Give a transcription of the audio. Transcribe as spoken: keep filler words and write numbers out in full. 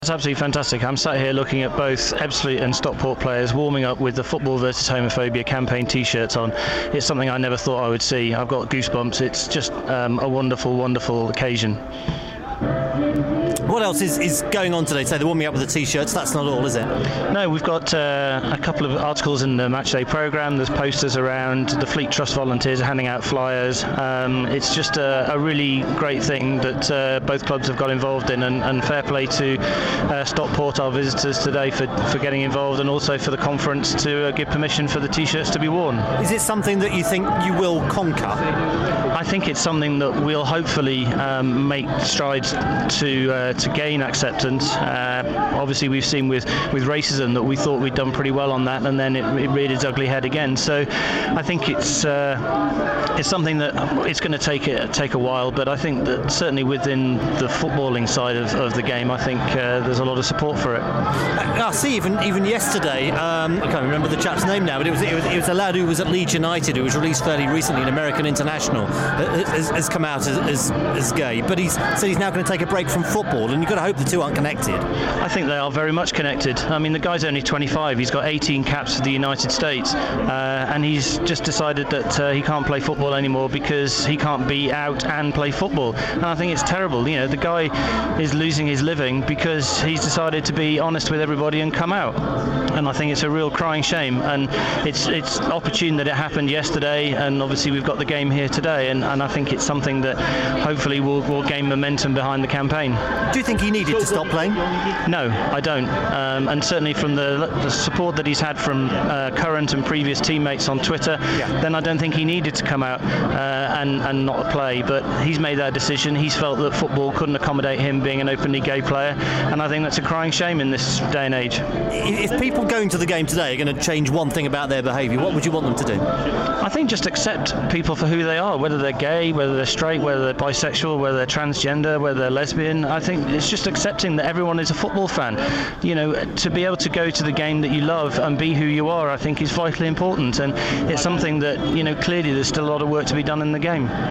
It's absolutely fantastic. I'm sat here looking at both Ebbsfleet and Stockport players warming up with the Football versus Homophobia campaign t-shirts on. It's something I never thought I would see. I've got goosebumps. It's just um, a wonderful, wonderful occasion. What else is, is going on today? So they're warming up with the t-shirts. That's not all, is it? No, we've got uh, a couple of articles in the matchday programme. There's posters around. The Fleet Trust volunteers are handing out flyers. Um, it's just a, a really great thing that uh, both clubs have got involved in, and, and fair play to uh, Stockport, our visitors today, for, for getting involved, and also for the conference to uh, give permission for the t-shirts to be worn. Is it something that you think you will conquer? I think it's something that we'll hopefully um, make strides to uh, to gain acceptance. Uh, obviously, we've seen with, with racism that we thought we'd done pretty well on that, and then it, it reared its ugly head again. So, I think it's uh, it's something that it's going to take it take a while, but I think that certainly within the footballing side of, of the game, I think uh, there's a lot of support for it. I see. Even even yesterday, um, I can't remember the chap's name now, but it was, it was it was a lad who was at Leeds United, who was released fairly recently, an American international, has, has come out as, as as gay, but he's said he's now going to take a break from football, and you've got to hope the two aren't connected. I think they are very much connected. I mean, the guy's only twenty-five. He's got eighteen caps for the United States, uh, and he's just decided that uh, he can't play football anymore because he can't be out and play football. And I think it's terrible. You know, the guy is losing his living because he's decided to be honest with everybody and come out. And I think it's a real crying shame. And it's it's opportune that it happened yesterday, and obviously we've got the game here today. And, and I think it's something that hopefully will will gain momentum behind the campaign. Do you think he needed to stop playing? No, I don't. Um, and certainly from the, the support that he's had from uh, current and previous teammates on Twitter, yeah. then I don't think he needed to come out uh, and, and not play. But he's made that decision. He's felt that football couldn't accommodate him being an openly gay player, and I think that's a crying shame in this day and age. If people going to the game today are going to change one thing about their behaviour, what would you want them to do? I think just accept people for who they are, whether they're gay, whether they're straight, whether they're bisexual, whether they're transgender, whether they're lesbian. I think it's just accepting that everyone is a football fan. You know, to be able to go to the game that you love and be who you are, I think is vitally important, and it's something that, you know, clearly there's still a lot of work to be done in the game.